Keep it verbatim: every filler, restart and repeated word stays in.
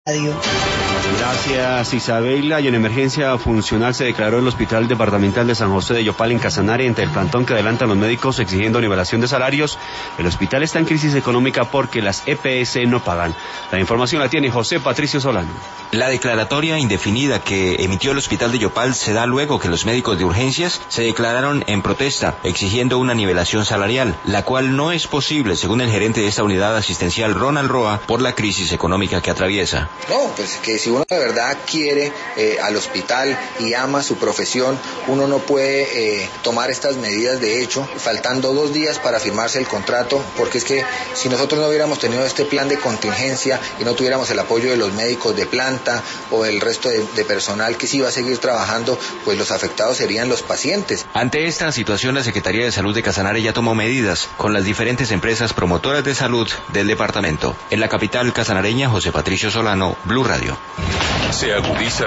Adiós. Gracias, Isabela. Y en emergencia funcional se declaró el Hospital Departamental de San José de Yopal en Casanare ante el plantón que adelantan los médicos exigiendo nivelación de salarios. El hospital está en crisis económica porque las E P S no pagan. La información la tiene José Patricio Solano. La declaratoria indefinida que emitió el Hospital de Yopal se da luego que los médicos de urgencias se declararon en protesta exigiendo una nivelación salarial, la cual no es posible, según el gerente de esta unidad asistencial, Ronald Roa, por la crisis económica que atraviesa. No, pues que si uno de verdad quiere eh, al hospital y ama su profesión, uno no puede eh, tomar estas medidas de hecho, faltando dos días para firmarse el contrato, porque es que si nosotros no hubiéramos tenido este plan de contingencia y no tuviéramos el apoyo de los médicos de planta o el resto de, de personal que sí va a seguir trabajando, pues los afectados serían los pacientes. Ante esta situación, la Secretaría de Salud de Casanare ya tomó medidas con las diferentes empresas promotoras de salud del departamento. En la capital casanareña, José Patricio Solano, Blue Radio. Se agudiza